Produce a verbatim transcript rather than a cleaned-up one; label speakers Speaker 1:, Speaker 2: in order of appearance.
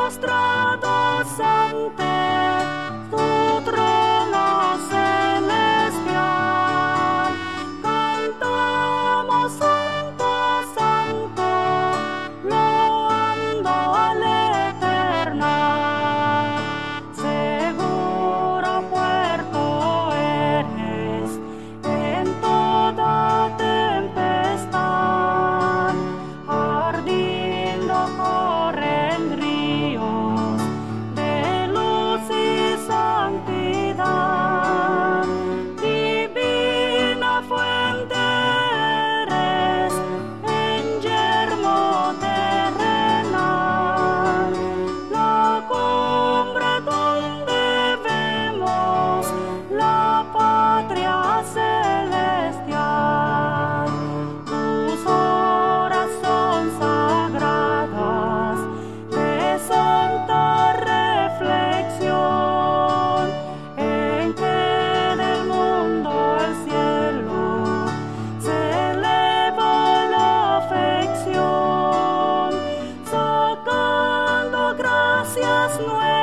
Speaker 1: postrados ante tu trono celestial, cantamos santo, santo, loando al eternal. Seguro puerto eres en toda tempestad, ardiendo corren ríos de luz y santidad. Divina fuente eres en yermo terrenal, la cumbre donde vemos la patria celestial. Tus horas son sagradas de santa reflexión, en que del mundo al cielo se eleva la afección, sacando gracias nuevas